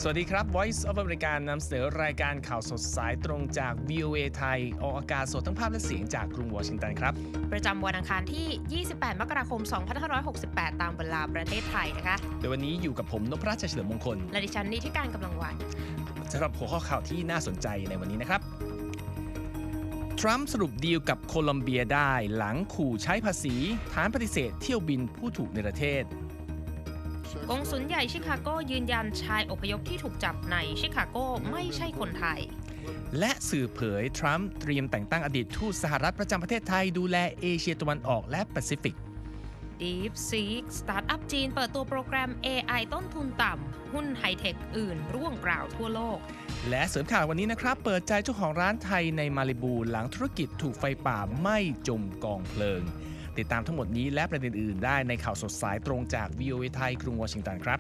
วัสดีครับ Voice of America นำเสนอรายการข่าวสดสายตรงจาก VOA ไทยออกอากาศสดทั้งภาพและเสียงจากกรุงวอชิงตันครับประจำวันอังคารที่ 28 มกราคม 2568 ตามเวลาประเทศไทยนะคะโดยวันนี้อยู่กับผมนพรัช เฉลิมมงคลและดิฉันนิติการกำลังวันสำหรับหัวข้อข่าวที่น่าสนใจในวันนี้นะครับทรัมป์สรุปดีลกับโคลอมเบียได้หลังขู่ใช้ภาษีฐานปฏิเสธเที่ยวบินผู้ถูกเนรเทศกงสุลใหญ่ชิคาโกยืนยันชายอพยพที่ถูกจับในชิคาโกไม่ใช่คนไทยและสื่อเผยทรัมป์เตรียมแต่งตั้งอดีตทูตสหรัฐประจำประเทศไทยดูแลเอเชียตะวันออกและแปซิฟิก DeepSeek สตาร์ทอัพจีนเปิดตัวโปรแกรม AI ต้นทุนต่ำหุ้นไฮเทคอื่นร่วงกล่าวทั่วโลกและเสริมข่าววันนี้นะครับเปิดใจเจ้าของร้านไทยในมาลิบูหลังธุรกิจถูกไฟป่าไหม้จมกองเพลิงติดตามทั้งหมดนี้และประเด็นอื่นได้ในข่าวสดสายตรงจาก VOA ไทยกรุงวอชิงตันครับ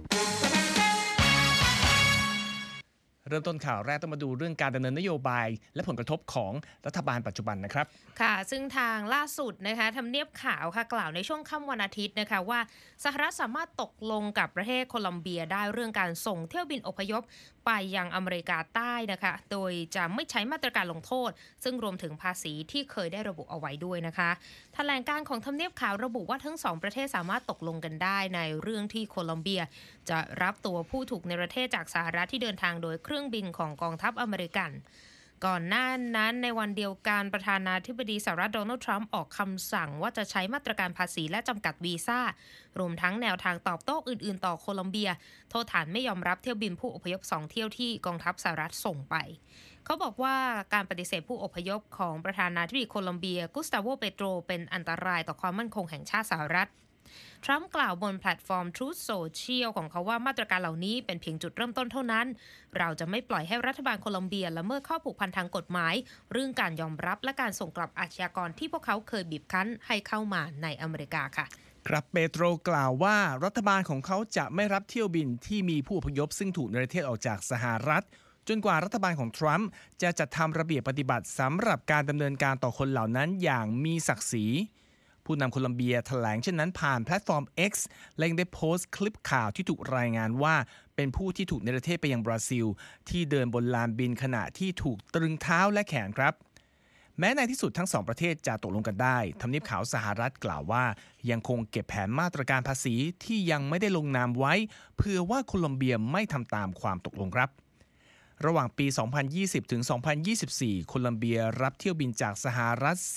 เริ่มต้นข่าวแรกต้องมาดูเรื่องการดำเนินนโยบายและผลกระทบของรัฐบาลปัจจุบันนะครับค่ะซึ่งทางล่าสุดนะคะทำเนียบขาวค่ะกล่าวในช่วงค่ำวันอาทิตย์นะคะว่าสหรัฐสามารถตกลงกับประเทศโคลอมเบียได้เรื่องการส่งเที่ยวบินอพยพไปยังอเมริกาใต้นะคะโดยจะไม่ใช้มาตรการลงโทษซึ่งรวมถึงภาษีที่เคยได้ระบุเอาไว้ด้วยนะคะแถลงการของทำเนียบขาวระบุว่าทั้งสองประเทศสามารถตกลงกันได้ในเรื่องที่โคลอมเบียจะรับตัวผู้ถูกเนรเทศจากสหรัฐที่เดินทางโดยเครื่องบินของกองทัพอเมริกันก่อนหน้านั้นในวันเดียวกันประธานาธิบดีสหรัฐโดนัลด์ทรัมป์ออกคำสั่งว่าจะใช้มาตรการภาษีและจำกัดวีซ่ารวมทั้งแนวทางตอบโต้อื่นๆต่อโคลอมเบียโทษฐานไม่ยอมรับเที่ยวบินผู้อพยพ2เที่ยวที่กองทัพสหรัฐส่งไปเขาบอกว่าการปฏิเสธผู้อพยพของประธานาธิบดีโคลอมเบียกุสตาโวเปโตรเป็นอันตรายต่อความมั่นคงแห่งชาติสหรัฐทรัมป์กล่าวบนแพลตฟอร์ม Truth Social ของเขาว่ามาตรการเหล่านี้เป็นเพียงจุดเริ่มต้นเท่านั้นเราจะไม่ปล่อยให้รัฐบาลโคลอมเบียละเมิดข้อผูกพันทางกฎหมายเรื่องการยอมรับและการส่งกลับอาชญากรที่พวกเขาเคยบีบคั้นให้เข้ามาในอเมริกาค่ะครับเปโตรกล่าวว่ารัฐบาลของเขาจะไม่รับเที่ยวบินที่มีผู้อพยพซึ่งถูกเนรเทศออกจากสหรัฐจนกว่ารัฐบาลของทรัมป์จะจัดทำระเบียบปฏิบัติสำหรับการดำเนินการต่อคนเหล่านั้นอย่างมีศักดิ์ศรีผู้นำโคลอมเบียแถลงเช่นนั้นผ่านแพลตฟอร์ม X และยังได้โพสต์คลิปข่าวที่ถูกรายงานว่าเป็นผู้ที่ถูกเนรเทศไปยังบราซิลที่เดินบนลานบินขณะที่ถูกตรึงเท้าและแขนครับแม้ในที่สุดทั้งสองประเทศจะตกลงกันได้ทำเนียบขาวสหรัฐกล่าวว่ายังคงเก็บแผนมาตรการภาษีที่ยังไม่ได้ลงนามไว้เพื่อว่าโคลอมเบียไม่ทำตามความตกลงครับระหว่างปี 2020 ถึง 2024 โคลอมเบียรับเที่ยวบินจากสหรัฐ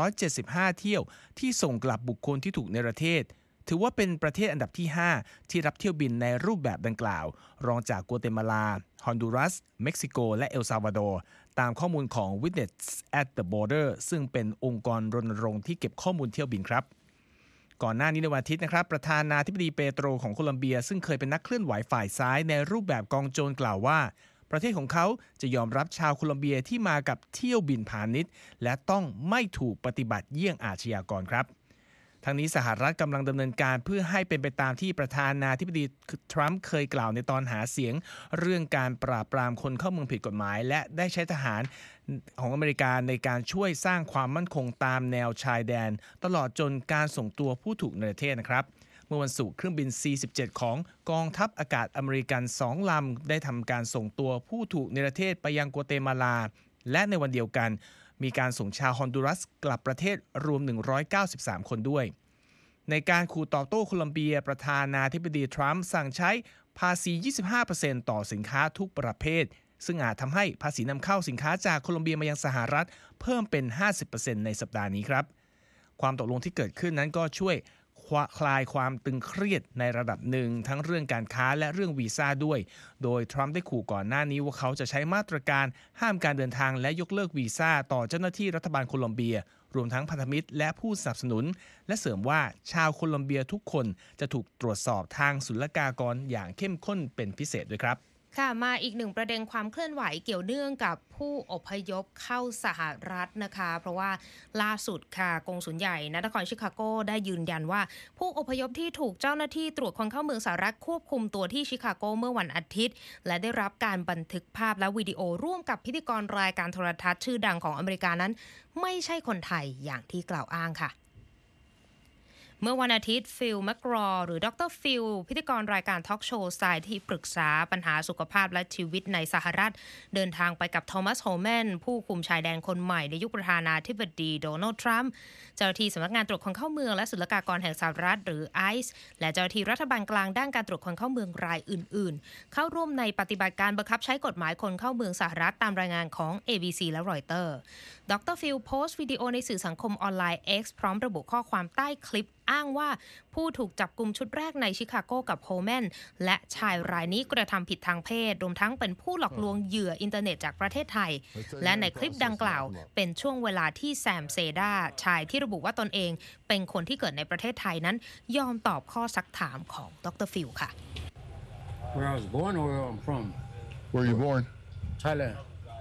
475 เที่ยวที่ส่งกลับบุคคลที่ถูกเนรเทศถือว่าเป็นประเทศอันดับที่ 5 ที่รับเที่ยวบินในรูปแบบดังกล่าวรองจากกัวเตมาลา ฮอนดูรัส เม็กซิโก และเอลซาวาดอร์ตามข้อมูลของ Witness at the Border ซึ่งเป็นองค์กรรณรงค์ที่เก็บข้อมูลเที่ยวบินครับก่อนหน้านี้ในวันอาทิตย์นะครับประธานาธิบดีเปโตรของโคลอมเบียซึ่งเคยเป็นนักเคลื่อนไหวฝ่ายซ้ายในรูปแบบกองโจรกล่าวว่าประเทศของเขาจะยอมรับชาวโคลอมเบียที่มากับเที่ยวบินพาณิชย์และต้องไม่ถูกปฏิบัติเยี่ยงอาชญากรครับทั้งนี้สหรัฐกำลังดำเนินการเพื่อให้เป็นไปตามที่ประธานาธิบดีทรัมป์เคยกล่าวในตอนหาเสียงเรื่องการปราบปรามคนเข้าเมืองผิดกฎหมายและได้ใช้ทหารของอเมริกาในการช่วยสร้างความมั่นคงตามแนวชายแดนตลอดจนการส่งตัวผู้ถูกเนรเทศนะครับเมื่อวันศุกร์เครื่องบิน C-17 ของกองทัพอากาศอเมริกัน2 ลำได้ทำการส่งตัวผู้ถูกเนรเทศไปยังกัวเตมาลาและในวันเดียวกันมีการส่งชาวฮอนดูรัสกลับประเทศรวม193 คนด้วยในการขู่ตอบโต้โคลอมเบียประธานาธิบดีทรัมป์สั่งใช้ภาษี 25% ต่อสินค้าทุกประเภทซึ่งอาจทำให้ภาษีนำเข้าสินค้าจากโคลอมเบียมายังสหรัฐเพิ่มเป็น 50% ในสัปดาห์นี้ครับความตกลงที่เกิดขึ้นนั้นก็ช่วยคลายความตึงเครียดในระดับหนึ่งทั้งเรื่องการค้าและเรื่องวีซ่าด้วยโดยทรัมป์ได้ขู่ก่อนหน้านี้ว่าเขาจะใช้มาตรการห้ามการเดินทางและยกเลิกวีซ่าต่อเจ้าหน้าที่รัฐบาลโคลอมเบียรวมทั้งพันธมิตรและผู้สนับสนุนและเสริมว่าชาวโคลอมเบียทุกคนจะถูกตรวจสอบทางศุลกากรอย่างเข้มข้นเป็นพิเศษด้วยครับค่ะมาอีกหนึ่งประเด็นความเคลื่อนไหวเกี่ยวเนื่องกับผู้อพยพเข้าสหรัฐนะคะเพราะว่าล่าสุดค่ะกงสุลใหญ่นครชิคาโกได้ยืนยันว่าผู้อพยพที่ถูกเจ้าหน้าที่ตรวจคนเข้าเมืองสหรัฐควบคุมตัวที่ชิคาโกเมื่อวันอาทิตย์และได้รับการบันทึกภาพและวิดีโอร่วมกับพิธีกรรายการโทรทัศน์ชื่อดังของอเมริกานั้นไม่ใช่คนไทยอย่างที่กล่าวอ้างค่ะเมื่อวันอาทิตย์ฟิลแมคกรอหรือดรฟิลพิธีกรรายการทอล์กโชว์สายที่ปรึกษาปัญหาสุขภาพและชีวิตในสหรัฐเดินทางไปกับโทมัสโฮแมนผู้คุมชายแดนคนใหม่ในยุคประธานาธิบดีโดนัลด์ทรัมป์เจ้าหน้าที่สำนักงานตรวจคนเข้าเมืองและศุลกากรแห่งสหรัฐหรือ ICE และเจ้าหน้าที่รัฐบาลกลางด้านการตรวจคนเข้าเมืองรายอื่นๆเข้าร่วมในปฏิบัติการบังคับใช้กฎหมายคนเข้าเมืองสหรัฐตามรายงานของ ABC และรอยเตอร์ดรฟิลโพสต์วิดีโอในสื่อสังคมออนไลน์ X พร้อมระบุข้อความใต้คลิปอ้างว่าผู้ถูกจับกุมชุดแรกในชิคาโกกับโฮแมนและชายรายนี้กระทำผิดทางเพศรวมทั้งเป็นผู้หลอกลวงเหยื่ออินเทอร์เน็ตจากประเทศไทยและในคลิปดังกล่าวเป็นช่วงเวลาที่แซมเซดาชายที่ระบุว่าตนเองเป็นคนที่เกิดในประเทศไทยนั้นยอมตอบข้อซักถามของดรฟิลค่ะ Where I was born or where I'm from? Where were you born? Thailand.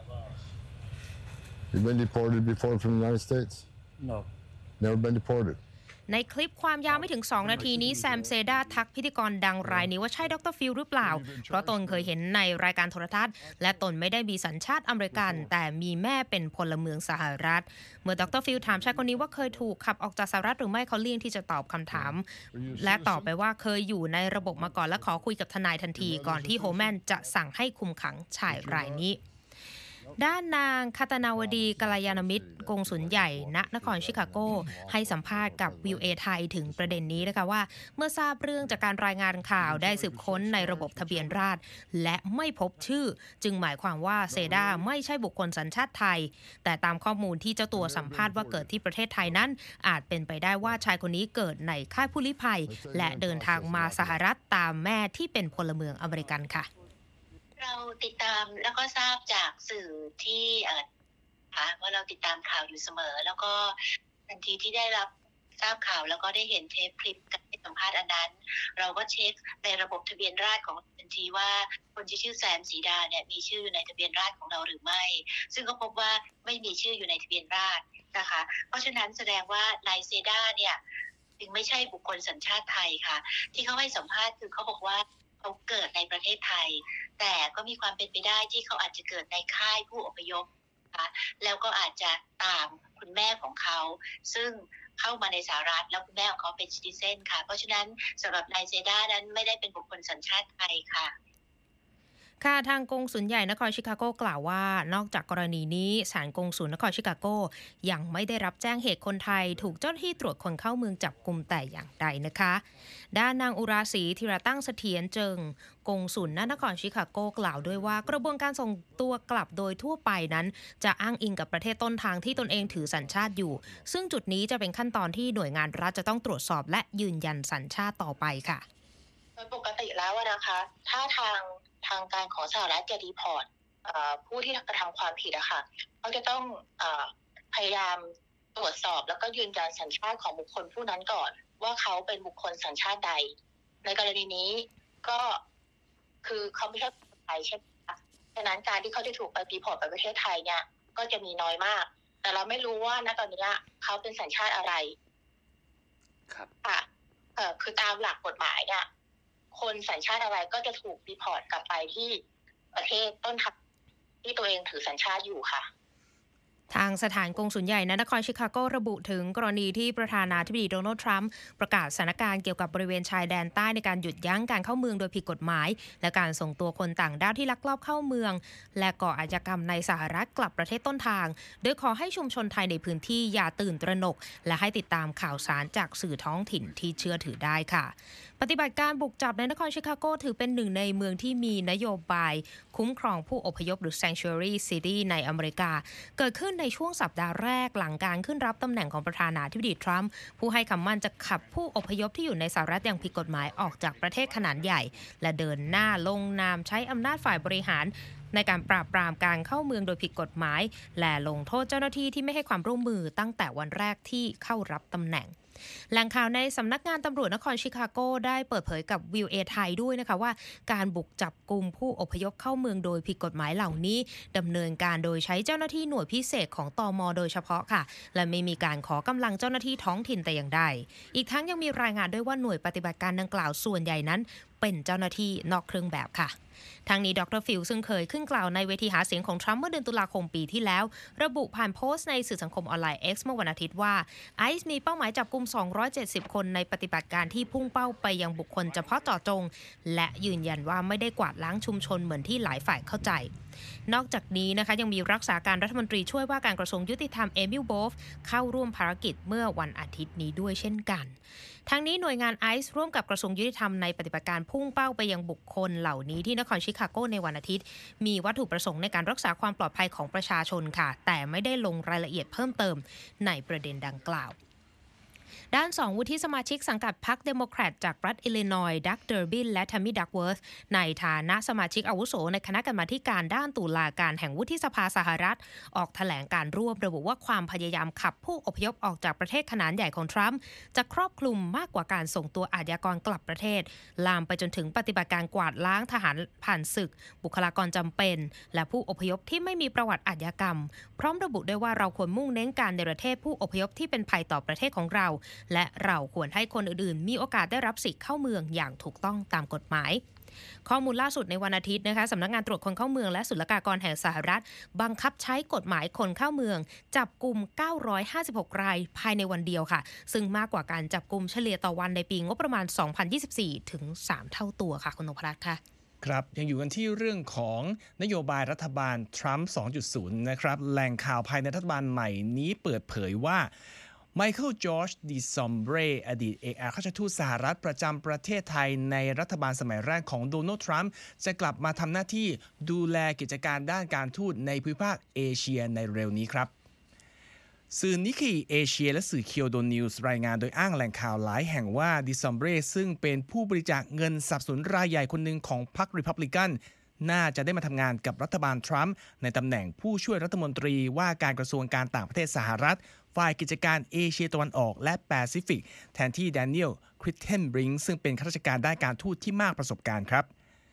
You've been deported before from the United States? No. Never been deported. ในคลิปความยาวไม่ถึง2นาทีนี้แซมเซดาทักพิธีกรดังรายนี้ว่าใช่ดรฟิลหรือเปล่าเพราะตนเคยเห็นในรายการโทรทัศน์และตนไม่ได้มีสัญชาติอเมริกันแต่มีแม่เป็นพลเมืองสหรัฐเมื่อดรฟิลถามชายคนนี้ว่าเคยถูกขับออกจากสหรัฐหรือไม่เขาเลี่ยงที่จะตอบคำถามและตอบไปว่าเคยอยู่ในระบบมาก่อนและขอคุยกับทนายทันทีก่อนที่โฮแมนจะสั่งให้คุมขังชายรายนี้ด้านนางคาตานาวดีกัลยาณมิตรกงสุลใหญ่ณนครชิคาโกให้สัมภาษณ์กับวิวเอไทยถึงประเด็นนี้นะคะว่าเมื่อทราบเรื่องจากการรายงานข่าวได้สืบค้นในระบบทะเบียนราษฎรและไม่พบชื่อจึงหมายความว่าเซดาไม่ใช่บุคคลสัญชาติไทยแต่ตามข้อมูลที่เจ้าตัวสัมภาษณ์ว่าเกิดที่ประเทศไทยนั้นอาจเป็นไปได้ว่าชายคนนี้เกิดในค่ายผู้ลี้ภัยและเดินทางมาสหรัฐตามแม่ที่เป็นพลเมืองอเมริกันค่ะเราติดตามแล้วก็ทราบจากสื่อที่ว่าเราติดตามข่าวอยู่เสมอแล้วก็ทันทีที่ได้รับทราบข่าวแล้วก็ได้เห็นเทปคลิปการให้สัมภาษณ์อันนั้นเราก็เช็คในระบบทะเบียนราษฎรของทันทีว่าคนที่ชื่อแซมสีดาเนี่ยมีชื่อในทะเบียนราษฎรของเราหรือไม่ซึ่งก็พบว่าไม่มีชื่ออยู่ในทะเบียนราษฎรนะคะเพราะฉะนั้นแสดงว่านายเซดาเนี่ยจึงไม่ใช่บุคคลสัญชาติไทยค่ะที่เขาให้สัมภาษณ์คือเขาบอกว่าเขาเกิดในประเทศไทยแต่ก็มีความเป็นไปได้ที่เขาอาจจะเกิดในค่ายผู้อพยพนะคะแล้วก็อาจจะตามคุณแม่ของเขาซึ่งเข้ามาในสหรัฐแล้วคุณแม่ของเขาเป็นซิติเซนค่ะเพราะฉะนั้นสำหรับนายเซดานั้นไม่ได้เป็นบุคคลสัญชาติไทยค่ะค่ะทางกงสุลใหญ่นครชิคาโกกล่าวว่านอกจากกรณีนี้ศาลกงสุลนครชิคาโกยังไม่ได้รับแจ้งเหตุคนไทยถูกเจ้าหน้าที่ตรวจคนเข้าเมืองจับกุมแต่อย่างใดนะคะด้านนางอุราศรีธีรตั้งเสถียรเจิงกงสุลนครชิคาโกกล่าวด้วยว่ากระบวนการส่งตัวกลับโดยทั่วไปนั้นจะอ้างอิงกับประเทศต้นทางที่ตนเองถือสัญชาติอยู่ซึ่งจุดนี้จะเป็นขั้นตอนที่หน่วยงานรัฐจะต้องตรวจสอบและยืนยันสัญชาติต่อไปค่ะโดยปกติแล้วนะคะถ้าทางการของสหรัฐจะดีพอร์ตผู้ที่กระทำความผิดอะค่ะเขาจะต้องพยายามตรวจสอบแล้วก็ยืนยันสัญชาติของบุคคลผู้นั้นก่อนว่าเขาเป็นบุคคลสัญชาติใดในกรณีนี้ก็คือเขาไม่ใช่คนไทยใช่ไหมคะฉะนั้นการที่เขาจะถูกดีพอร์ตไปประเทศไทยเนี่ยก็จะมีน้อยมากแต่เราไม่รู้ว่าณตอนนี้เขาเป็นสัญชาติอะไรครับคือตามหลักกฎหมายเนี่ยคนสัญชาติอะไรก็จะถูกรีพอร์ตกลับไปที่ประเทศต้นทางที่ตัวเองถือสัญชาติอยู่ค่ะทางสถานกงสุลใหญ่นครชิคาโกระบุถึงกรณีที่ประธานาธิบดีโดนัลด์ทรัมป์ประกาศสถานการณ์เกี่ยวกับบริเวณชายแดนใต้ในการหยุดยั้งการเข้าเมืองโดยผิดกฎหมายและการส่งตัวคนต่างด้าวที่ลักลอบเข้าเมืองและก่ออาชญากรรมในสหรัฐกลับประเทศต้นทางโดยขอให้ชุมชนไทยในพื้นที่อย่าตื่นตระหนกและให้ติดตามข่าวสารจากสื่อท้องถิ่นที่เชื่อถือได้ค่ะปฏิบัติการบุกจับในนครชิคาโกถือเป็นหนึ่งในเมืองที่มีนโยบายคุ้มครองผู้อพยพหรือ Sanctuary City ในอเมริกาเกิดขึ้นในช่วงสัปดาห์แรกหลังการขึ้นรับตำแหน่งของประธานาธิบดีทรัมป์ผู้ให้คำมั่นจะขับผู้อพยพที่อยู่ในสหรัฐอย่างผิดกฎหมายออกจากประเทศขนาดใหญ่และเดินหน้าลงนามใช้อำนาจฝ่ายบริหารในการปราบปรามการเข้าเมืองโดยผิดกฎหมายและลงโทษเจ้าหน้าที่ที่ไม่ให้ความร่วมมือตั้งแต่วันแรกที่เข้ารับตำแหน่งแหล่งข่าวในสำนักงานตำรวจนครชิคาโกได้เปิดเผยกับวิวเอไทยด้วยนะคะว่าการบุกจับกุมผู้อพยพเข้าเมืองโดยผิดกฎหมายเหล่านี้ดำเนินการโดยใช้เจ้าหน้าที่หน่วยพิเศษของตม.โดยเฉพาะค่ะและไม่มีการขอกำลังเจ้าหน้าที่ท้องถิ่นแต่อย่างใดอีกทั้งยังมีรายงานด้วยว่าหน่วยปฏิบัติการดังกล่าวส่วนใหญ่นั้นเป็นเจ้าหน้าที่นอกเครื่องแบบค่ะทางนี้ดร.ฟิลซึ่งเคยขึ้นกล่าวในเวทีหาเสียงของทรัมป์เมื่อเดือนตุลาคมปีที่แล้วระบุผ่านโพสต์ในสื่อสังคมออนไลน์ X เมื่อวันอาทิตย์ว่าไอซ์มีเป้าหมายจับกุม270คนในปฏิบัติการที่พุ่งเป้าไปยังบุคคลเฉพาะเจาะจงและยืนยันว่าไม่ได้กวาดล้างชุมชนเหมือนที่หลายฝ่ายเข้าใจนอกจากนี้นะคะยังมีรักษาการรัฐมนตรีช่วยว่าการกระทรวงยุติธรรมเอมิลโบฟเข้าร่วมภารกิจเมื่อวันอาทิตย์นี้ด้วยเช่นกันทั้งนี้หน่วยงานไอซ์ร่วมกับกระทรวงยุติธรรมในปฏิบัติการพุ่งเป้าไปยังบุคคลเหล่านี้ที่นครชิคาโกในวันอาทิตย์มีวัตถุประสงค์ในการรักษาความปลอดภัยของประชาชนค่ะแต่ไม่ได้ลงรายละเอียดเพิ่มเติมในประเด็นดังกล่าวด้าน2วุฒิสมาชิกสังกัดพรรคเดโมแครตจากรัฐอิลลินอยส์ดักเดอร์บินและทัมมี่ดักเวิร์ธในฐานะสมาชิกอาวุโสในคณะกรรมาธิการด้านตุลาการแห่งวุฒิสภาสหรัฐออกแถลงการร่วมระบุว่าความพยายามขับผู้อพยพออกจากประเทศขนาดใหญ่ของทรัมป์จะครอบคลุมมากกว่าการส่งตัวอาชญากรกลับประเทศลามไปจนถึงปฏิบัติการกวาดล้างทหารผ่านศึกบุคลากรจำเป็นและผู้อพยพที่ไม่มีประวัติอาชญากรรมพร้อมระบุด้วยว่าเราควรมุ่งเน้นการเนรเทศผู้อพยพที่เป็นภัยต่อประเทศของเราและเราควรให้คนอื่นๆมีโอกาสได้รับสิทธิ์เข้าเมืองอย่างถูกต้องตามกฎหมายข้อมูลล่าสุดในวันอาทิตย์นะคะสำนักงานตรวจคนเข้าเมืองและศุลกากรแห่งสหรัฐบังคับใช้กฎหมายคนเข้าเมืองจับกุม956รายภายในวันเดียวค่ะซึ่งมากกว่าการจับกุมเฉลี่ยต่อวันในปีงบประมาณ2024ถึง3เท่าตัวค่ะคุณนพรัตน์ค่ะครับยังอยู่กันที่เรื่องของนโยบายรัฐบาลทรัมป์ 2.0 นะครับแหล่งข่าวภายในรัฐบาลใหม่นี้เปิดเผยว่าไมเคิล จอร์จ ดิซอมเบรอดีตเอกอัครราชทูตสหรัฐประจำประเทศไทยในรัฐบาลสมัยแรกของโดนัลด์ ทรัมป์จะกลับมาทำหน้าที่ดูแลกิจการด้านการทูตในภูมิภาคเอเชียในเร็วนี้ครับสื่อนิกเกิลเอเชียและสื่อเคียวโดนิวส์รายงานโดยอ้างแหล่งข่าวหลายแห่งว่าดิซอมเบรซึ่งเป็นผู้บริจาคเงินสนับสนุนรายใหญ่คนหนึ่งของพรรครีพับลิกันน่าจะได้มาทำงานกับรัฐบาลทรัมป์ในตำแหน่งผู้ช่วยรัฐมนตรีว่าการกระทรวงการต่างประเทศสหรัฐฝ่ายกิจการเอเชียตะวันออกและแปซิฟิกแทนที่แดเนียล คริสเทนบริงค์ซึ่งเป็นข้าราชการด้านการทูตที่มากประสบการณ์ครับ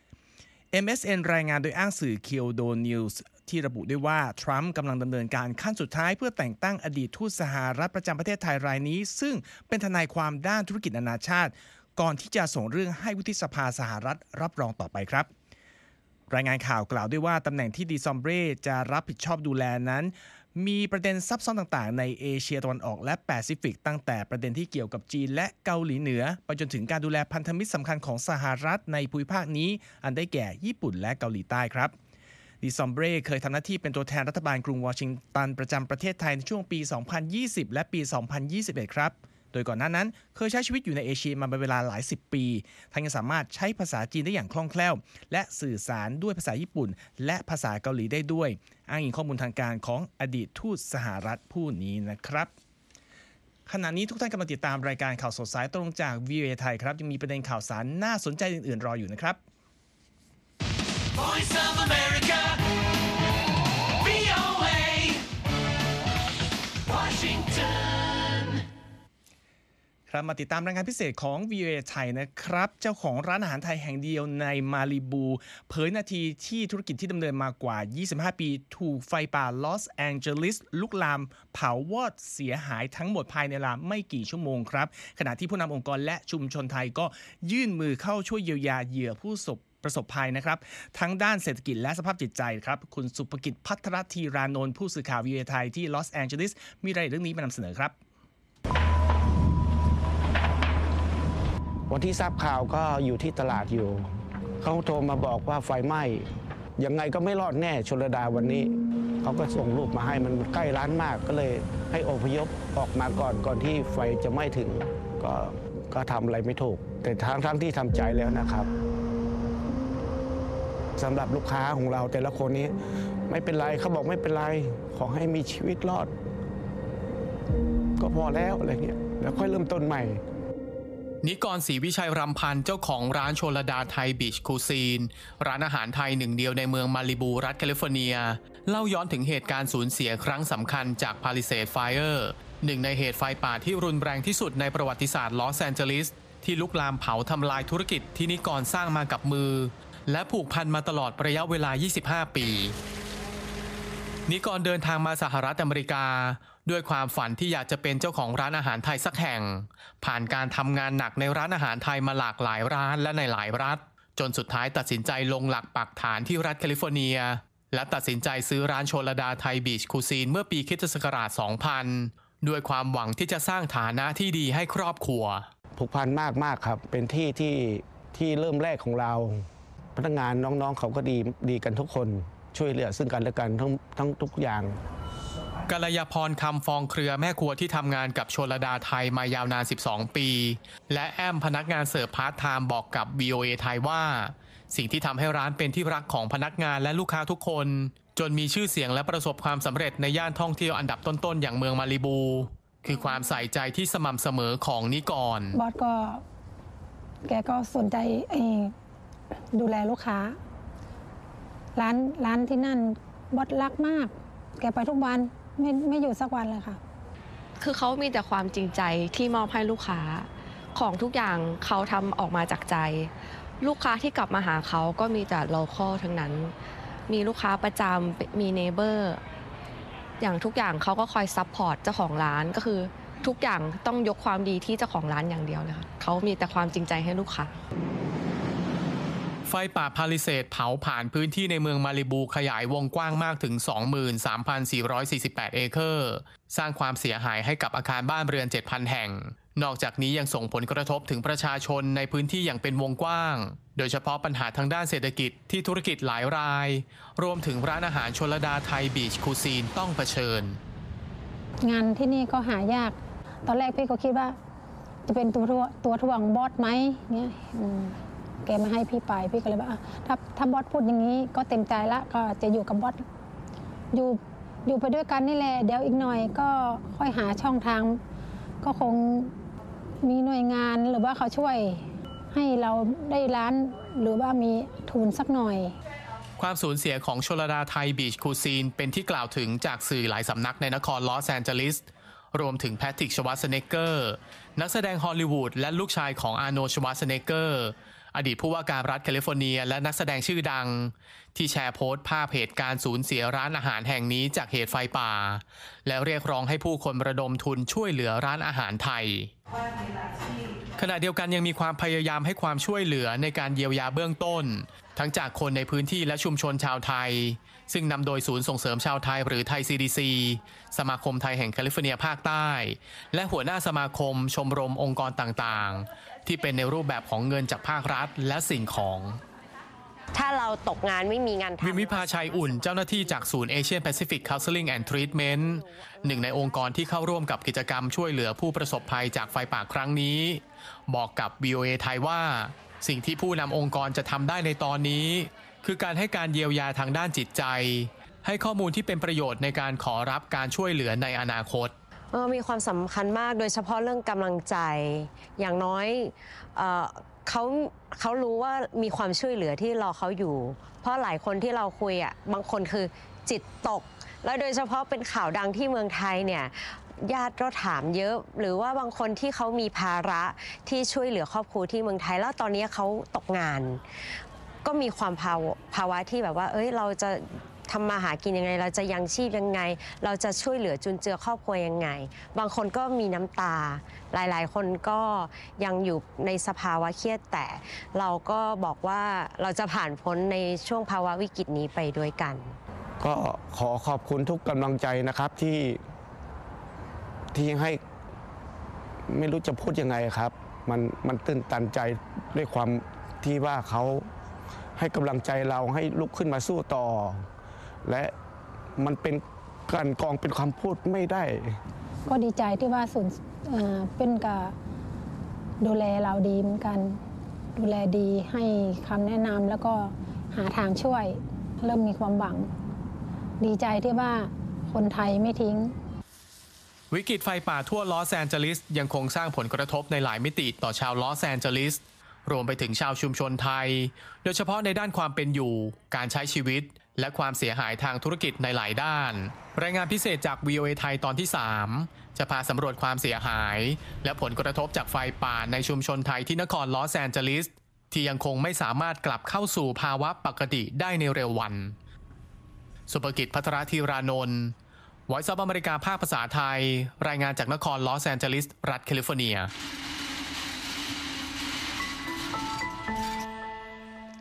MSN รายงานโดยอ้างสื่อเคียวโดนิวส์ที่ระบุด้วยว่าทรัมป์กำลังดำเนินการขั้นสุดท้ายเพื่อแต่งตั้งอดีตทูตสหรัฐประจำประเทศไทยรายนี้ซึ่งเป็นทนายความด้านธุรกิจนานาชาติก่อนที่จะส่งเรื่องให้วุฒิสภาสหรัฐรับรองต่อไปครับรายงานข่าวกล่าวด้วยว่าตำแหน่งที่ดิซอมเบรจะรับผิดชอบดูแลนั้นมีประเด็นซับซ้อนต่างๆในเอเชียตะวันออกและแปซิฟิกตั้งแต่ประเด็นที่เกี่ยวกับจีนและเกาหลีเหนือไปจนถึงการดูแลพันธมิตรสำคัญของสหรัฐในภูมิภาคนี้อันได้แก่ญี่ปุ่นและเกาหลีใต้ครับดิซอมเบรเคยทำหน้าที่เป็นตัวแทนรัฐบาลกรุงวอชิงตันประจำประเทศไทยในช่วงปี 2020 และปี 2021 ครับโดยก่อนหน้านั้นเคยใช้ชีวิตอยู่ในเอเชียมาเป็นเวลาหลาย10ปีทั้งยังสามารถใช้ภาษาจีนได้อย่างคล่องแคล่วและสื่อสารด้วยภาษาญี่ปุ่นและภาษาเกาหลีได้ด้วยอ้างอิงข้อมูลทางการของอดีตทูตสหรัฐผู้นี้นะครับขณะนี้ทุกท่านกำลังติดตามรายการข่าวสดสายตรงจาก VOA ไทยครับยังมีประเด็นข่าวสารน่าสนใจอื่นๆรออยู่นะครับ Voice of America VOA Washington ครับมาติดตามรายงานพิเศษของ VOA ไทยนะครับเจ้าของร้านอาหารไทยแห่งเดียวในมาลิบูเผยนาทีที่ธุรกิจที่ดำเนินมากว่า25ปีถูกไฟป่าลอสแองเจลิสลุกลามเผาวอดเสียหายทั้งหมดภายในเวลาไม่กี่ชั่วโมงครับขณะที่ผู้นำองค์กรและชุมชนไทยก็ยื่นมือเข้าช่วยเยียวยาเหยื่อผู้ประสบภัยนะครับทั้งด้านเศรษฐกิจและสภาพจิตใจครับคุณสุภกิจภัทรธีรานนท์ผู้สื่อข่าว VOA ไทยที่ลอสแองเจลิสมีรายละเอียดเรื่องนี้มานำเสนอครับวันที่ทราบข่าวก็อยู่ที่ตลาดอยู่เขาโทรมาบอกว่าไฟไหม้ยังไงก็ไม่รอดแน่ชลดาวันนี้เขาก็ส่งรูปมาให้มันใกล้ร้านมากก็เลยให้อพยพออกมาก่อนที่ไฟจะไหม้ถึงก็ทำอะไรไม่ถูกแต่ทั้งที่ทำใจแล้วนะครับสำหรับลูกค้าของเราแต่ละคนนี้ไม่เป็นไรเขาบอกไม่เป็นไรขอให้มีชีวิตรอดก็พอแล้วอะไรเงี้ยแล้วค่อยเริ่มต้นใหม่นิกรศรีวิชัยรำพันธ์เจ้าของร้านโชลดาไทยบีชคูซีนร้านอาหารไทยหนึ่งเดียวในเมืองมาลิบูรัฐแคลิฟอร์เนียเล่าย้อนถึงเหตุการณ์สูญเสียครั้งสำคัญจากพาลิเซดไฟเออร์หนึ่งในเหตุไฟป่าที่รุนแรงที่สุดในประวัติศาสตร์ลอสแอนเจลิสที่ลุกลามเผาทำลายธุรกิจที่นิกรสร้างมากับมือและผูกพันมาตลอดระยะเวลา25ปีนิกรเดินทางมาสหรัฐอเมริกาด้วยความฝันที่อยากจะเป็นเจ้าของร้านอาหารไทยสักแห่งผ่านการทำงานหนักในร้านอาหารไทยมาหลากหลายร้านและในหลายรัฐจนสุดท้ายตัดสินใจลงหลักปักฐานที่รัฐแคลิฟอร์เนียและตัดสินใจซื้อร้านโชลดาไทยบีชคูซีนเมื่อปีค.ศ. 2000ด้วยความหวังที่จะสร้างฐานะที่ดีให้ครอบครัวผูกพันมากครับเป็นที่เริ่มแรกของเราพนักงานน้องๆเขาก็ดีกันทุกคนช่วยเหลือซึ่งกันและกันทั้งทุกอย่างกัลยาพรคำฟองเครือแม่ครัวที่ทำงานกับโชลดาไทยมายาวนาน12 ปีและแอมพนักงานเสิร์ฟพาร์ทไทม์บอกกับ VOA ไทยว่าสิ่งที่ทำให้ร้านเป็นที่รักของพนักงานและลูกค้าทุกคนจนมีชื่อเสียงและประสบความสำเร็จในย่านท่องเที่ยวอันดับต้นๆอย่างเมืองมาลิบูคือความใส่ใจที่สม่ำเสมอของนิกรบอสแกก็สนใจดูแลลูกค้าร้านที่นั่นบอสรักมากแกไปทุกวันไม่อยู่สักวันเลยค่ะคือเขามีแต่ความจริงใจที่มอบให้ลูกค้าของทุกอย่างเขาทำออกมาจากใจลูกค้าที่กลับมาหาเขาก็มีแต่โลคอลทั้งนั้นมีลูกค้าประจำมีเนเบอร์อย่างทุกอย่างเขาก็คอยซัพพอร์ตเจ้าของร้านก็คือทุกอย่างต้องยกความดีที่เจ้าของร้านอย่างเดียวเลยค่ะเขามีแต่ความจริงใจให้ลูกค้าไฟป่าพาลิเซดเผาผ่านพื้นที่ในเมืองมาลิบูขยายวงกว้างมากถึง 23,448 เอเคอร์สร้างความเสียหายให้กับอาคารบ้านเรือน 7,000 แห่งนอกจากนี้ยังส่งผลกระทบถึงประชาชนในพื้นที่อย่างเป็นวงกว้างโดยเฉพาะปัญหาทางด้านเศรษฐกิจที่ธุรกิจหลายรายรวมถึงร้านอาหารโชลดาไทยบีชคูซีนต้องเผชิญงานที่นี่ก็หายากตอนแรกพี่ก็คิดว่าจะเป็นตัวถ่วงบอสไหมเนี่ยแกมาให้พี่ไปพี่ก็เลยว่าถ้าบอสพูดอย่างนี้ก็เต็มใจละก็จะอยู่กับบอสอยู่ไปด้วยกันนี่แหละเดี๋ยวอีกหน่อยก็ค่อยหาช่องทางก็คงมีหน่วยงานหรือว่าเขาช่วยให้เราได้ร้านหรือว่ามีทุนสักหน่อยความสูญเสียของโชลดาไทยบีชคูซีนเป็นที่กล่าวถึงจากสื่อหลายสำนักในนครลอสแอนเจลิสรวมถึงแพทริก ชวาร์ซเนกเกอร์นักแสดงฮอลลีวูดและลูกชายของอาร์โนลด์ ชวาร์ซเนกเกอร์อดีตผู้ว่าการรัฐแคลิฟอร์เนียและนักแสดงชื่อดังที่แชร์โพสต์ภาพเหตุการณ์สูญเสียร้านอาหารแห่งนี้จากเหตุไฟป่าและเรียกร้องให้ผู้คนระดมทุนช่วยเหลือร้านอาหารไทยขณะเดียวกันยังมีความพยายามให้ความช่วยเหลือในการเยียวยาเบื้องต้นทั้งจากคนในพื้นที่และชุมชนชาวไทยซึ่งนำโดยศูนย์ส่งเสริมชาวไทยหรือไทย CDC สมาคมไทยแห่งแคลิฟอร์เนียภาคใต้และหัวหน้าสมาคมชมรมองค์กรต่างๆที่เป็นในรูปแบบของเงินจากภาครัฐและสิ่งของถ้าเราตกงานไม่มีงานทำวิมวิภาชัยอุ่นเจ้าหน้าที่จากศูนย์ Asian Pacific Counseling and Treatment หนึ่งในองค์กรที่เข้าร่วมกับกิจกรรมช่วยเหลือผู้ประสบภัยจากไฟป่าครั้งนี้บอกกับ VOA ไทยว่าสิ่งที่ผู้นำองค์กรจะทำได้ในตอนนี้คือการให้การเยียวยาทางด้านจิตใจให้ข้อมูลที่เป็นประโยชน์ในการขอรับการช่วยเหลือในอนาคตมีความสำคัญมากโดยเฉพาะเรื่องกำลังใจอย่างน้อยเขารู้ว่ามีความช่วยเหลือที่รอเขาอยู่เพราะหลายคนที่เราคุยบางคนคือจิตตกแล้วโดยเฉพาะเป็นข่าวดังที่เมืองไทยเนี่ยญาติก็ถามเยอะหรือว่าบางคนที่เขามีภาระที่ช่วยเหลือครอบครัวที่เมืองไทยแล้วตอนนี้เขาตกงานก็มีความภาวะที่แบบว่าเราจะทำมาหากินยังไงเราจะยังชีพยังไงเราจะช่วยเหลือจุนเจือครอบครัวยังไงบางคนก็มีน้ำตาหลายๆคนก็ยังอยู่ในสภาวะเครียดแต่เราก็บอกว่าเราจะผ่านพ้นในช่วงภาวะวิกฤตนี้ไปด้วยกันก็ขอขอบคุณทุกกำลังใจนะครับที่ให้ไม่รู้จะพูดยังไงครับมันตื่นตันใจด้วยความที่ว่าเขาให้กำลังใจเราให้ลุกขึ้นมาสู้ต่อและมันเป็นการกองเป็นคำพูดไม่ได้ก็ดีใจที่ว่าศูนย์เป็นกับดูแลเราดีเหมือนกันดูแลดีให้คำแนะนำแล้วก็หาทางช่วยเริ่มมีความหวังดีใจที่ว่าคนไทยไม่ทิ้งวิกฤตไฟป่าทั่วลอสแอนเจลิสยังคงสร้างผลกระทบในหลายมิติต่อชาวลอสแอนเจลิสรวมไปถึงชาวชุมชนไทยโดยเฉพาะในด้านความเป็นอยู่การใช้ชีวิตและความเสียหายทางธุรกิจในหลายด้านรายงานพิเศษจาก VOA ไทยตอนที่ 3จะพาสำรวจความเสียหายและผลกระทบจากไฟป่าในชุมชนไทยที่นครลอสแอนเจลิสที่ยังคงไม่สามารถกลับเข้าสู่ภาวะปกติได้ในเร็ววันสุภกิจ ภัทรธีรานนท์ Voice of America ภาคภาษาไทยรายงานจากนครลอสแอนเจลิสรัฐแคลิฟอร์เนีย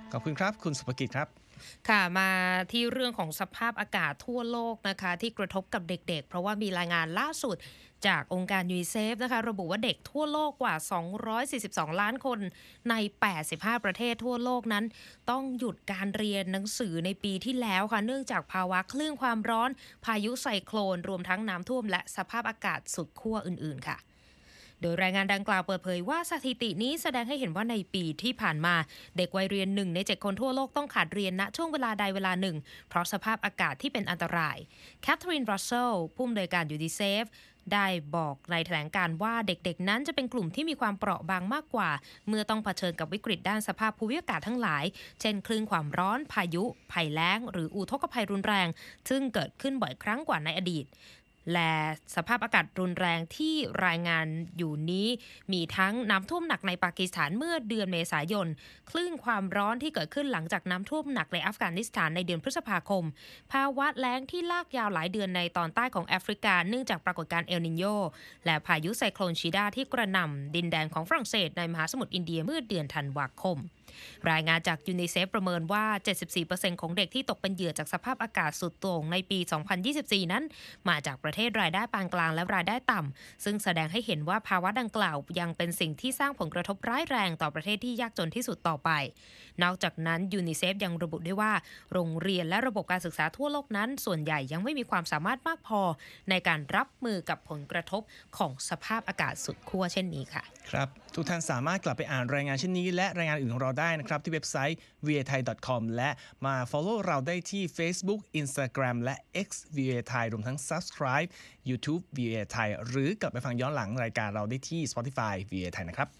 ขอบคุณครับคุณสุภกิจครับค่ะมาที่เรื่องของสภาพอากาศทั่วโลกนะคะที่กระทบกับเด็กๆเพราะว่ามีรายงานล่าสุดจากองค์การยูนิเซฟนะคะระบุว่าเด็กทั่วโลกกว่า242ล้านคนใน85ประเทศทั่วโลกนั้นต้องหยุดการเรียนหนังสือในปีที่แล้วค่ะเนื่องจากภาวะคลื่นความร้อนพายุไซโคลนรวมทั้งน้ำท่วมและสภาพอากาศสุดขั้วอื่นๆค่ะโดยรายงานดังกล่าวเปิดเผยว่าสถิตินี้แสดงให้เห็นว่าในปีที่ผ่านมาเด็กวัยเรียน1ใน7คนทั่วโลกต้องขาดเรียนณช่วงเวลาใดเวลาหนึ่งเพราะสภาพอากาศที่เป็นอันตรายแคทเธอรีน รัสเซลผู้อำนวยการยูนิเซฟได้บอกในแถลงการว่าเด็กๆนั้นจะเป็นกลุ่มที่มีความเปราะบางมากกว่าเมื่อต้องเผชิญกับวิกฤตด้านสภาพภูมิอากาศทั้งหลายเช่นคลื่นความร้อนพายุภัยแล้งหรืออุทกภัยรุนแรงซึ่งเกิดขึ้นบ่อยครั้งกว่าในอดีตและสภาพอากาศรุนแรงที่รายงานอยู่นี้มีทั้งน้ำท่วมหนักในปากีสถานเมื่อเดือนเมษายนคลื่นความร้อนที่เกิดขึ้นหลังจากน้ำท่วมหนักในอัฟกานิสถานในเดือนพฤษภาคมภาวะแล้งที่ลากยาวหลายเดือนในตอนใต้ของแอฟริกาเนื่องจากปรากฏการณ์เอลนิโญและพายุไซโคลนชิดาที่กระหน่ำดินแดนของฝรั่งเศสในมหาสมุทรอินเดียเมื่อเดือนธันวาคมรายงานจากยูนิเซฟประเมินว่า 74% ของเด็กที่ตกเป็นเหยื่อจากสภาพอากาศสุดโต่งในปี 2024 นั้นมาจากประเทศรายได้ปานกลางและรายได้ต่ำซึ่งแสดงให้เห็นว่าภาวะดังกล่าวยังเป็นสิ่งที่สร้างผลกระทบร้ายแรงต่อประเทศที่ยากจนที่สุดต่อไปนอกจากนั้นยูนิเซฟยังระบุด้วยว่าโรงเรียนและระบบการศึกษาทั่วโลกนั้นส่วนใหญ่ยังไม่มีความสามารถมากพอในการรับมือกับผลกระทบของสภาพอากาศสุดขั้วเช่นนี้ค่ะครับทุกท่านสามารถกลับไปอ่านรายงานเช่นนี้และรายงานอื่นของเราได้นะครับที่เว็บไซต์ voathai.com และมา follow เราได้ที่ Facebook Instagram และ X VOA Thai รวมทั้ง subscribe YouTube VOA Thai หรือกลับไปฟังย้อนหลังรายการเราได้ที่ Spotify VOA Thai นะครับ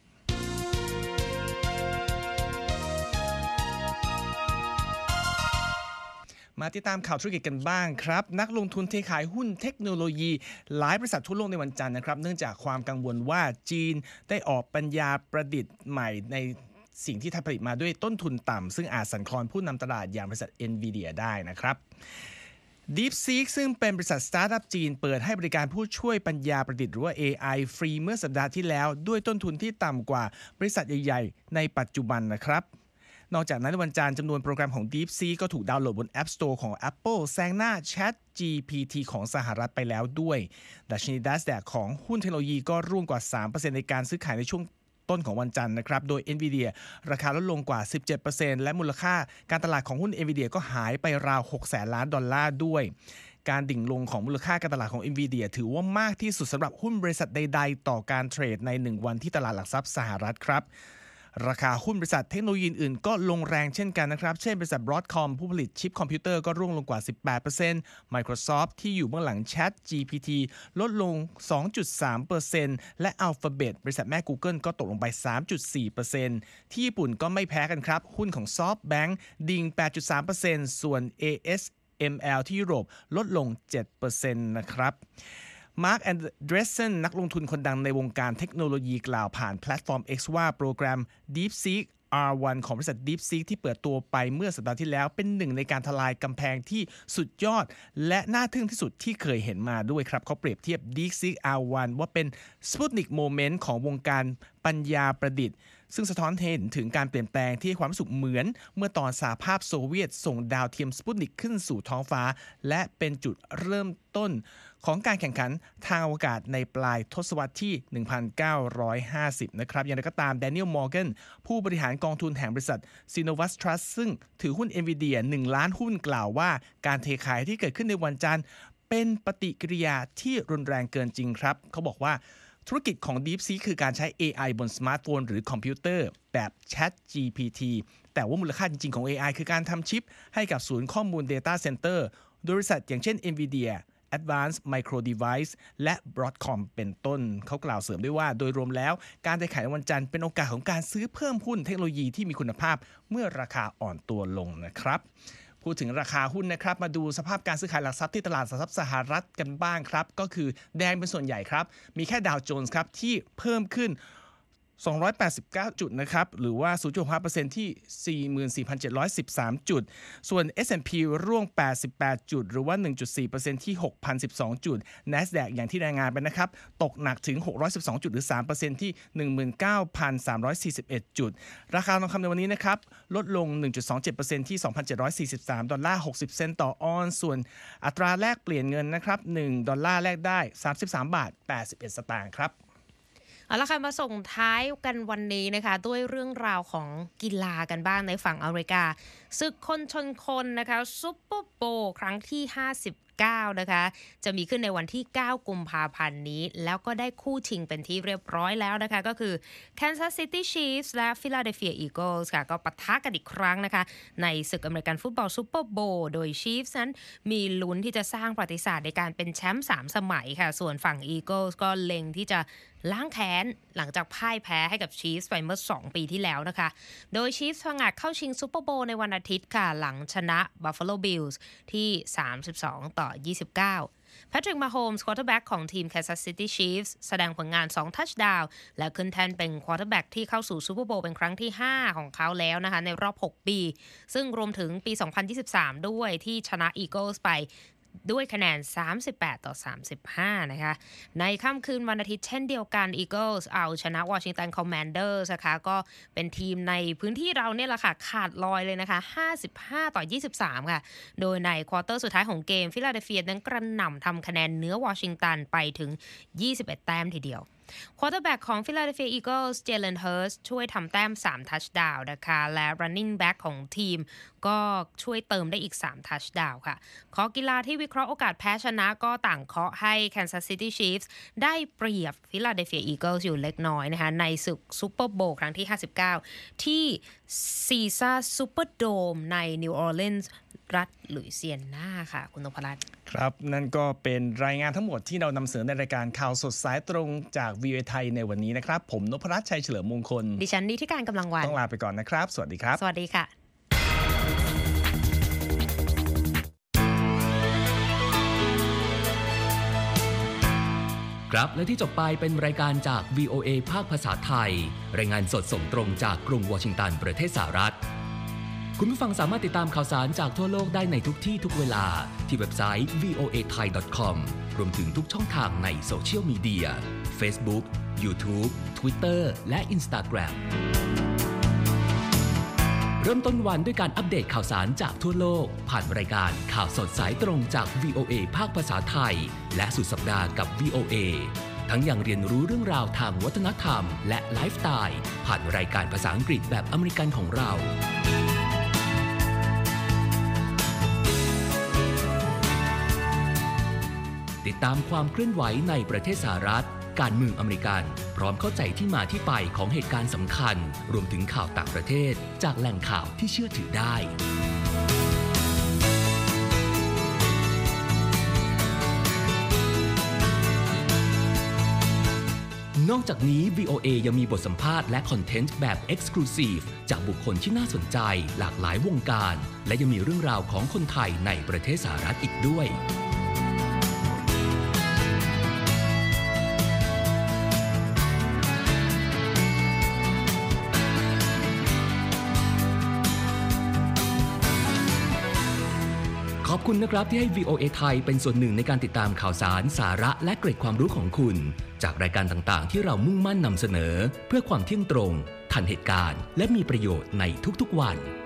มาติดตามข่าวธุรกิจกันบ้างครับนักลงทุนเทขายหุ้นเทคโนโลยีหลายบริษัททั่วโลกในวันจันทร์นะครับเนื่องจากความกังวลว่าจีนได้ออกปัญญาประดิษฐ์ใหม่ในสิ่งที่ผลิตมาด้วยต้นทุนต่ำซึ่งอาจสั่นคลอนผู้นำตลาดอย่างบริษัท NVIDIA ได้นะครับ DeepSeek ซึ่งเป็นบริษัทสตาร์ทอัพจีนเปิดให้บริการผู้ช่วยปัญญาประดิษฐ์หรือว่า AI ฟรีเมื่อสัปดาห์ที่แล้วด้วยต้นทุนที่ต่ำกว่าบริษัทใหญ่ๆในปัจจุบันนะครับนอกจากนั้นวันจันทร์จำนวนโปรแกรมของ DeepSeek ก็ถูกดาวน์โหลดบน App Store ของ Apple แซงหน้า ChatGPT ของสหรัฐไปแล้วด้วยดัชนี NASDAQ ของหุ้นเทคโนโลยีก็ร่วงกว่า 3% ในการซื้อขายในช่วงต้นของวันจันทร์นะครับโดย NVIDIA ราคาลดลงกว่า 17% และมูลค่าการตลาดของหุ้น NVIDIA ก็หายไปราว $600 ล้านด้วยการดิ่งลงของมูลค่าการตลาดของ NVIDIA ถือว่ามากที่สุดสำหรับหุ้นบริษัทใดๆต่อการเทรดใน1วันที่ตลาดหลักทรัพย์สหรัฐครับราคาหุ้นบริษัทเทคโนโลยีอื่นก็ลงแรงเช่นกันนะครับเช่นบริษัท Broadcom ผู้ผลิตชิปคอมพิวเตอร์ก็ร่วงลงกว่า 18% Microsoft ที่อยู่เบื้องหลัง ChatGPT ลดลง 2.3% และ Alphabet บริษัทแม่ Google ก็ตกลงไป 3.4% ที่ญี่ปุ่นก็ไม่แพ้กันครับหุ้นของ SoftBank ดิ่ง 8.3% ส่วน ASML ที่ยุโรปลดลง 7% นะครับมาร์ค แอนเดรสเซนนักลงทุนคนดังในวงการเทคโนโลยีกล่าวผ่านแพลตฟอร์ม X ว่าโปรแกรม DeepSeek R1 ของบริษัท DeepSeek ที่เปิดตัวไปเมื่อสัปดาห์ที่แล้วเป็นหนึ่งในการทลายกำแพงที่สุดยอดและน่าทึ่งที่สุดที่เคยเห็นมาด้วยครับเขาเปรียบเทียบ DeepSeek R1 ว่าเป็น Sputnik Moment ของวงการปัญญาประดิษฐ์ซึ่งสะท้อนเห็นถึงการเปลี่ยนแปลงที่ความรู้สึกเหมือนเมื่อตอนสหภาพโซเวียตส่งดาวเทียมสปุตนิกขึ้นสู่ท้องฟ้าและเป็นจุดเริ่มต้นของการแข่งขันทางอวกาศในปลายทศวรรษที่ 1950 นะครับอย่างไรก็ตาม Daniel Morgan ผู้บริหารกองทุนแห่งบริษัท Synovus Trust ซึ่งถือหุ้น NVIDIA 1 ล้านหุ้นกล่าวว่าการเทขายที่เกิดขึ้นในวันจันทร์เป็นปฏิกิริยาที่รุนแรงเกินจริงครับเขาบอกว่าธุรกิจของ DeepSeek คือการใช้ AI บนสมาร์ทโฟนหรือคอมพิวเตอร์แบบ ChatGPT แต่ว่ามูลค่าจริงๆของ AI คือการทำชิปให้กับศูนย์ข้อมูล Data Center โดยบริษัทอย่างเช่น NVIDIA Advanced Micro Device และ Broadcom เป็นต้นเขากล่าวเสริมด้วยว่าโดยรวมแล้วการได้ขายในวันจันทร์เป็นโอกาสของการซื้อเพิ่มหุ้นเทคโนโลยีที่มีคุณภาพเมื่อราคาอ่อนตัวลงนะครับพูดถึงราคาหุ้นนะครับมาดูสภาพการซื้อขายหลักทรัพย์ที่ตลาดหลักทรัพย์สหรัฐกันบ้างครับก็คือแดงเป็นส่วนใหญ่ครับมีแค่ดาวโจนส์ครับที่เพิ่มขึ้น 289 จุดนะครับหรือว่า 0.5% ที่ 44,713 จุดส่วน S&P ร่วง88 จุดหรือว่า 1.4% ที่ 6,012 จุด NASDAQ อย่างที่รายงานไปนะครับตกหนักถึง612 จุดหรือ 3% ที่ 19,341 จุดราคาทองคำในวันนี้นะครับลดลง 1.27% ที่ 2,743 ดอลลาร์ 60 เซนต์ต่อออนซ์ส่วนอัตราแลกเปลี่ยนเงินนะครับ1ดอลลาร์แลกได้33 บาท 81 สตางค์ครับเอาละค่ะมาส่งท้ายกันวันนี้นะคะด้วยเรื่องราวของกีฬากันบ้างในฝั่งอเมริกาศึกคนชนคนนะคะซุปเปอร์โบว์ครั้งที่59นะคะจะมีขึ้นในวันที่9กุมภาพันธ์นี้แล้วก็ได้คู่ชิงเป็นที่เรียบร้อยแล้วนะคะก็คือ Kansas City Chiefs และ Philadelphia Eagles ค่ะก็ปะทะกันอีกครั้งนะคะในศึกอเมริกันฟุตบอลซุปเปอร์โบว์โดย Chiefs นั้นมีลุ้นที่จะสร้างประวัติศาสตร์ในการเป็นแชมป์3สมัยค่ะส่วนฝั่ง Eagles ก็เล็งที่จะล้างแค้นหลังจากพ่ายแพ้ให้กับ Chiefs ไปเมื่อ2ปีที่แล้วนะคะโดย Chiefs ผงาดเข้าชิงซุปเปอร์โบว์ในวันอาทิตย์ค่ะหลังชนะ Buffalo Bills ที่32-29 Patrick Mahomes ควอเตอร์แบ็กของทีม Kansas City Chiefs แสดงผลงาน2ทัชดาวน์และขึ้นแทนเป็นควอเตอร์แบ็กที่เข้าสู่ซุปเปอร์โบว์เป็นครั้งที่5ของเขาแล้วนะคะในรอบ6ปีซึ่งรวมถึงปี2023ด้วยที่ชนะ Eagles ไปด้วยคะแนน38-35นะคะในค่ำคืนวันอาทิตย์เช่นเดียวกัน Eagles เอาชนะ Washington Commanders นะคะก็เป็นทีมในพื้นที่เราเนี่ยแหละค่ะขาดลอยเลยนะคะ55-23ค่ะโดยในควอเตอร์สุดท้ายของเกมฟิลาเดลเฟียนั้นกระหน่ำทำคะแนนเหนือวอชิงตันไปถึง21แต้มทีเดียวควอเตอร์แบ็กของ Philadelphia Eagles Jalen Hurts ช่วยทำแต้ม3ทัชดาวน์นะคะและ running back ของทีมก็ช่วยเติมได้อีก3ทัชดาวน์ค่ะขอกีฬาที่วิเคราะห์โอกาสแพ้ชนะก็ต่างเคาะให้ Kansas City Chiefs ได้เปรียบ Philadelphia Eagles อยู่เล็กน้อยนะคะในศึกซุปเปอร์โบว์ครั้งที่59ที่ซีซ่าซูเปอร์โดมในนิวออร์ลีนส์รัฐลุยเซียนาค่ะคุณนพรัตน์ครับนั่นก็เป็นรายงานทั้งหมดที่เรานำเสนอในรายการข่าวสดสายตรงจาก VOA ไทยในวันนี้นะครับผมนพรัตน์ชัยเฉลิมมงคลดิฉันนิติการกำลังวันต้องลาไปก่อนนะครับสวัสดีครับสวัสดีค่ะครับและที่จบไปเป็นรายการจาก VOA ภาคภาษาไทยรายงานสดส่งตรงจากกรุงวอชิงตันประเทศสหรัฐคุณผู้ฟังสามารถติดตามข่าวสารจากทั่วโลกได้ในทุกที่ทุกเวลาที่เว็บไซต์ voathai.com รวมถึงทุกช่องทางในโซเชียลมีเดีย Facebook, YouTube, Twitter และ Instagram เริ่มต้นวันด้วยการอัปเดตข่าวสารจากทั่วโลกผ่านรายการข่าวสดสายตรงจาก VOA ภาคภาษาไทยและสุดสัปดาห์กับ VOA ทั้งยังเรียนรู้เรื่องราวทางวัฒนธรรมและไลฟ์สไตล์ผ่านรายการภาษาอังกฤษแบบอเมริกันของเราติดตามความเคลื่อนไหวในประเทศสหรัฐการเมืองอเมริกันพร้อมเข้าใจที่มาที่ไปของเหตุการณ์สำคัญรวมถึงข่าวต่างประเทศจากแหล่งข่าวที่เชื่อถือได้นอกจากนี้ VOA ยังมีบทสัมภาษณ์และคอนเทนต์แบบ Exclusive จากบุคคลที่น่าสนใจหลากหลายวงการและยังมีเรื่องราวของคนไทยในประเทศสหรัฐอีกด้วยขอบคุณนะครับที่ให้ VOA ไทยเป็นส่วนหนึ่งในการติดตามข่าวสารสาระและเกร็ดความรู้ของคุณจากรายการต่างๆที่เรามุ่งมั่นนำเสนอเพื่อความเที่ยงตรงทันเหตุการณ์และมีประโยชน์ในทุกๆวัน